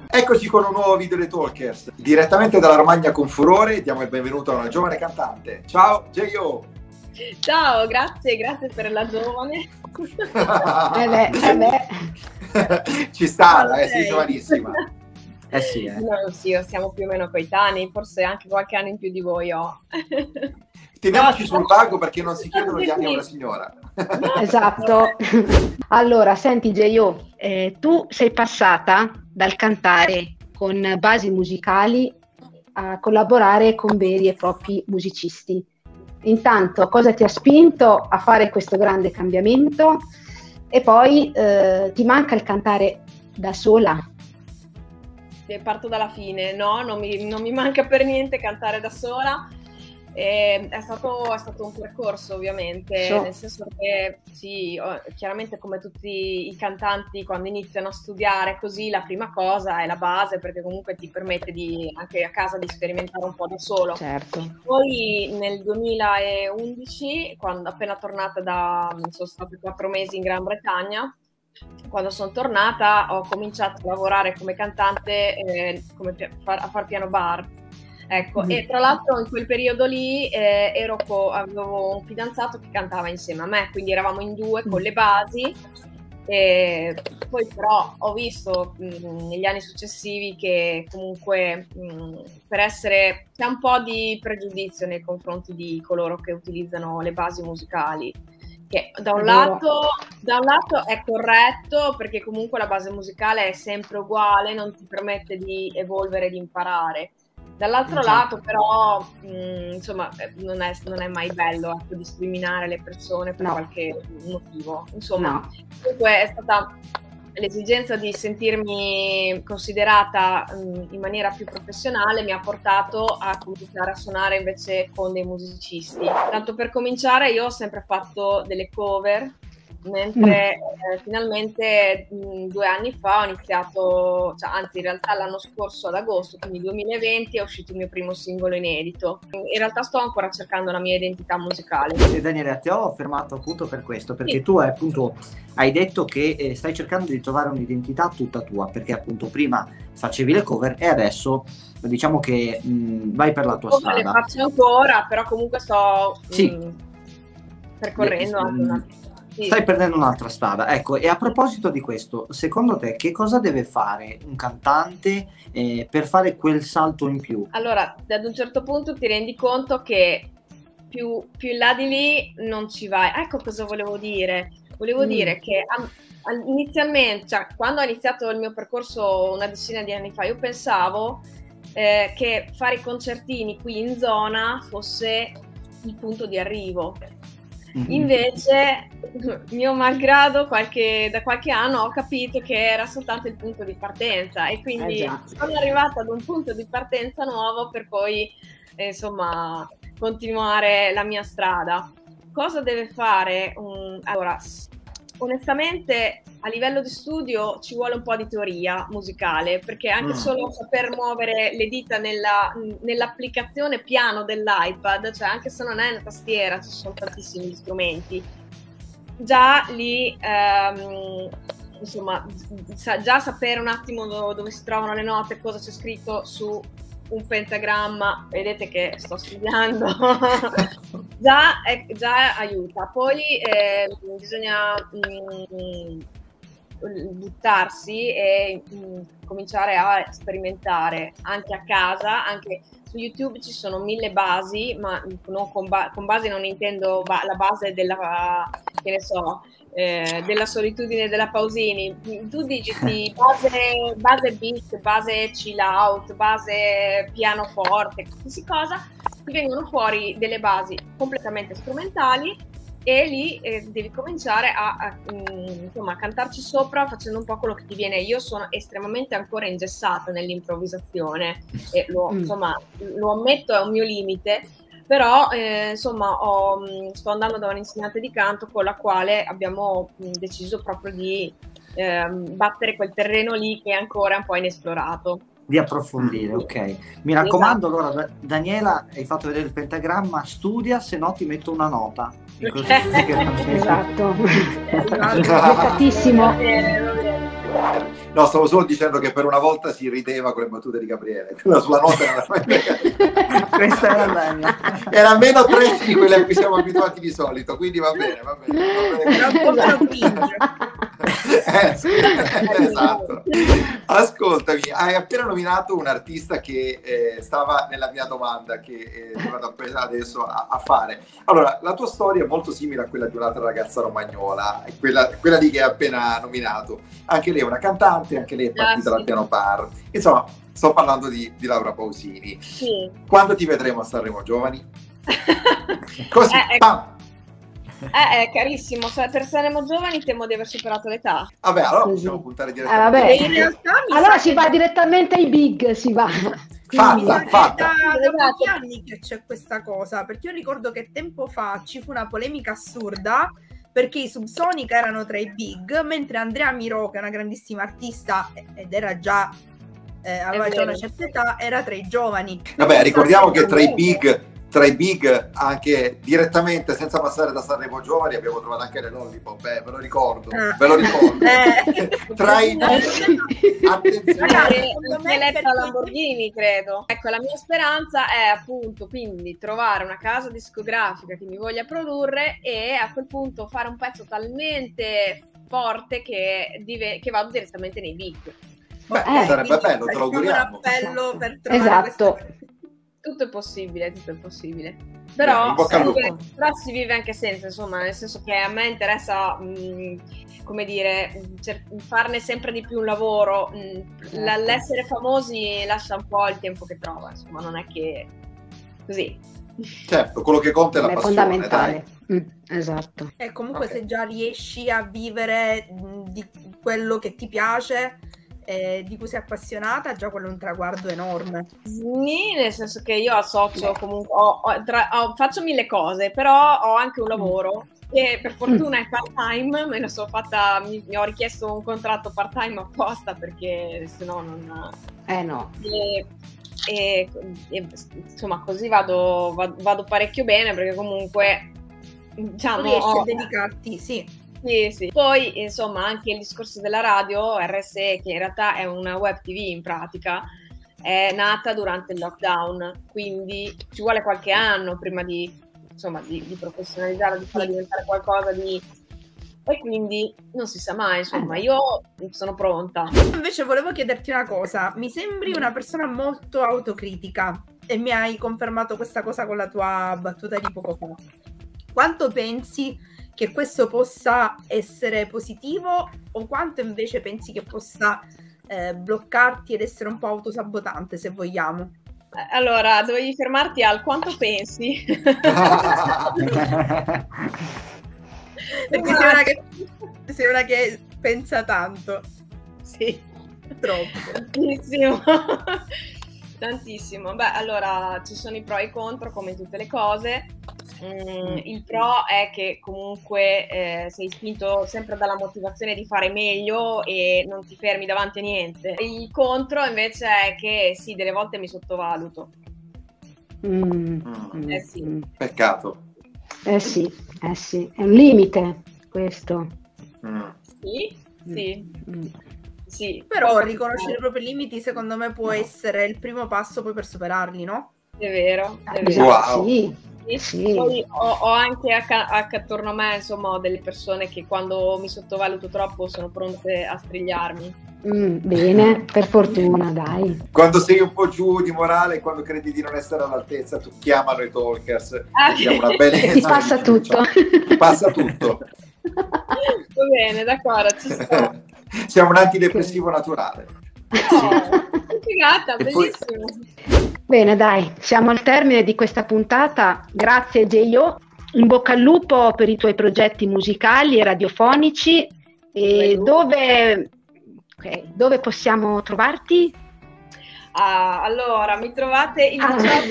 Eccoci con un nuovo video dei Talkers. Direttamente dalla Romagna con furore diamo il benvenuto a una giovane cantante. Ciao Gio! Ciao, grazie per la giovane. Ci sta, sei giovanissima. Sì. No, sì, siamo più o meno coetanei, forse anche qualche anno in più di voi ho. Teniamoci sul vago perché non si chiedono gli anni a una signora. Esatto. Allora, senti Gio, tu sei passata dal cantare con basi musicali a collaborare con veri e propri musicisti. Intanto, cosa ti ha spinto a fare questo grande cambiamento? E poi ti manca il cantare da sola? Parto dalla fine, no, non mi manca per niente cantare da sola. È stato un percorso ovviamente, nel senso che sì, chiaramente come tutti i cantanti quando iniziano a studiare così la prima cosa è la base, perché comunque ti permette anche a casa di sperimentare un po' da solo. Certo. Poi nel 2011, quando appena tornata sono stati 4 mesi in Gran Bretagna, quando sono tornata ho cominciato a lavorare come cantante a far piano bar. Ecco, e tra l'altro in quel periodo lì avevo un fidanzato che cantava insieme a me, quindi eravamo in due con le basi. Poi però ho visto negli anni successivi che comunque c'è un po' di pregiudizio nei confronti di coloro che utilizzano le basi musicali, che da un lato è corretto perché comunque la base musicale è sempre uguale, non ti permette di evolvere e di imparare. Dall'altro lato però insomma non è mai bello discriminare le persone per qualche motivo. Insomma, comunque è stata l'esigenza di sentirmi considerata in maniera più professionale mi ha portato a cominciare a suonare invece con dei musicisti. Tanto per cominciare io ho sempre fatto delle cover, mentre finalmente 2 anni fa ho iniziato, anzi in realtà l'anno scorso ad agosto, quindi 2020, è uscito il mio primo singolo inedito. In realtà sto ancora cercando la mia identità musicale. E Daniela, ti ho fermato appunto per questo, perché tu appunto hai detto che stai cercando di trovare un'identità tutta tua, perché appunto prima facevi le cover e adesso diciamo che vai per la tua strada. Le faccio ancora, però comunque sto percorrendo anche una... Stai prendendo un'altra strada. Ecco, e a proposito di questo, secondo te che cosa deve fare un cantante per fare quel salto in più? Allora, ad un certo punto ti rendi conto che più in là di lì non ci vai. Ecco cosa volevo dire. Volevo dire che inizialmente, quando ho iniziato il mio percorso una decina di anni fa, io pensavo che fare i concertini qui in zona fosse il punto di arrivo. Invece, mio malgrado, da qualche anno ho capito che era soltanto il punto di partenza e quindi sono arrivata ad un punto di partenza nuovo per poi insomma continuare la mia strada. Cosa deve fare? Allora, onestamente a livello di studio ci vuole un po' di teoria musicale, perché anche solo saper muovere le dita nell'applicazione piano dell'iPad, cioè anche se non è una tastiera, ci sono tantissimi strumenti, già lì insomma già sapere un attimo dove si trovano le note, cosa c'è scritto su un pentagramma, vedete che sto studiando, già aiuta. Poi bisogna buttarsi e cominciare a sperimentare anche a casa. Anche su YouTube ci sono 1000 basi, ma non con basi non intendo la base della, che ne so, della solitudine della Pausini. Tu digiti base beat, base chill out, base pianoforte, qualsiasi cosa, ti vengono fuori delle basi completamente strumentali e lì devi cominciare insomma, a cantarci sopra facendo un po' quello che ti viene. Io sono estremamente ancora ingessata nell'improvvisazione e insomma, lo ammetto, è un mio limite, però insomma sto andando da un'insegnante di canto con la quale abbiamo deciso proprio di battere quel terreno lì che è ancora un po' inesplorato. Di approfondire, ok. Mi raccomando, allora Daniela, hai fatto vedere il pentagramma, studia, se no ti metto una nota. Esatto. Beccatissimo. No, stavo solo dicendo che per una volta si rideva con le battute di Gabriele. Quella sulla nota era Questa era bella. era meno trash di quelle a cui siamo abituati di solito, quindi va bene, va bene. Era un po' meno cringe. Sì, esatto. Ascoltami, hai appena nominato un artista che stava nella mia domanda che ti vado adesso a fare. Allora, la tua storia è molto simile a quella di un'altra ragazza romagnola, quella lì che hai appena nominato. Anche lei è una cantante, anche lei è partita dal piano bar. Insomma, sto parlando di Laura Pausini. Sì. Quando ti vedremo a Sanremo Giovani? Così, pam! È carissimo, per Sanremo Giovani temo di aver superato l'età. Vabbè, allora possiamo puntare direttamente. In realtà allora si va direttamente ai big, si va. Fatta. Da pochi anni che c'è questa cosa, perché io ricordo che tempo fa ci fu una polemica assurda perché i Subsonica erano tra i big, mentre Andrea Mirò, che è una grandissima artista ed era già aveva già una certa età, era tra i giovani. Vabbè, ricordiamo che tra i big anche direttamente, senza passare da Sanremo Giovani, abbiamo trovato anche le Lollipop, ve lo ricordo. Tra i attenzione, eletta Lamborghini, credo. Ecco, la mia speranza è appunto quindi trovare una casa discografica che mi voglia produrre e a quel punto fare un pezzo talmente forte che vado direttamente nei big. Beh, sarebbe bello, te lo auguriamo. Un appello per trovare tutto è possibile, però si vive anche senza, insomma, nel senso che a me interessa come dire, farne sempre di più un lavoro. L'essere famosi lascia un po' il tempo che trova, insomma, non è che così. Certo, quello che conta è la passione, fondamentale. Esatto. E comunque se già riesci a vivere di quello che ti piace, di cui sei appassionata, già quello è un traguardo enorme. Sì, nel senso che io associo comunque, faccio mille cose, però ho anche un lavoro che per fortuna è part-time, me lo sono fatta, mi ho richiesto un contratto part-time apposta perché sennò non... no. E insomma così vado parecchio bene perché comunque diciamo riesci a dedicarti, sì. Sì. Poi insomma anche il discorso della radio RSE, che in realtà è una web TV in pratica, è nata durante il lockdown, quindi ci vuole qualche anno prima di professionalizzarla, di farla diventare qualcosa di... E quindi non si sa mai, insomma, io sono pronta. Invece volevo chiederti una cosa, mi sembri una persona molto autocritica e mi hai confermato questa cosa con la tua battuta di poco fa. Quanto pensi che questo possa essere positivo o quanto invece pensi che possa bloccarti ed essere un po' autosabotante, se vogliamo? Allora, dovevi fermarti al quanto pensi. Perché sei una che pensa tanto. Sì. Troppo. Tantissimo. Beh, allora, ci sono i pro e i contro, come in tutte le cose. Il pro è che comunque sei spinto sempre dalla motivazione di fare meglio e non ti fermi davanti a niente. Il contro invece è che sì, delle volte mi sottovaluto. Sì. Peccato. Sì, è un limite questo. Sì. Però riconoscere i propri limiti secondo me può essere il primo passo poi per superarli, no? È vero. Wow. Sì. Poi ho anche attorno a me, insomma, ho delle persone che quando mi sottovaluto troppo sono pronte a strigliarmi. Bene, per fortuna, dai. Quando sei un po' giù di morale, quando credi di non essere all'altezza, tu chiamano i talkers, una bellezza, ti passa tutto. Ti passa tutto. Va bene, d'accordo, ci sto. Siamo un antidepressivo naturale. Figata, bellissimo. Bene, dai, siamo al termine di questa puntata. Grazie Gio, in bocca al lupo per i tuoi progetti musicali e radiofonici. E dove possiamo trovarti? Allora, mi trovate in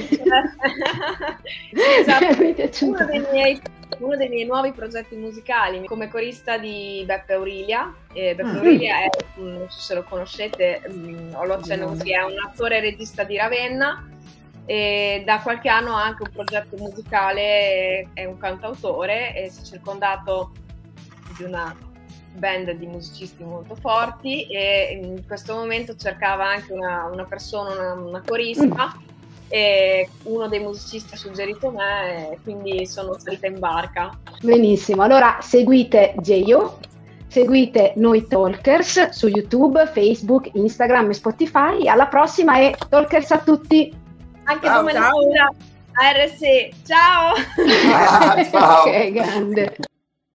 esatto, uno dei miei nuovi progetti musicali come corista di Beppe Aurilia. Beppe Aurilia è, non so se lo conoscete, o lo accenno così, è un attore e regista di Ravenna e da qualche anno ha anche un progetto musicale, è un cantautore e si è circondato band di musicisti molto forti e in questo momento cercava anche una persona, una corista, e uno dei musicisti ha suggerito me e quindi sono salita in barca. Benissimo, allora seguite J.O., seguite Noi Talkers su YouTube, Facebook, Instagram e Spotify. Alla prossima e Talkers a tutti! Anche domenica a RSE, ciao! Ciao. Ok, grande.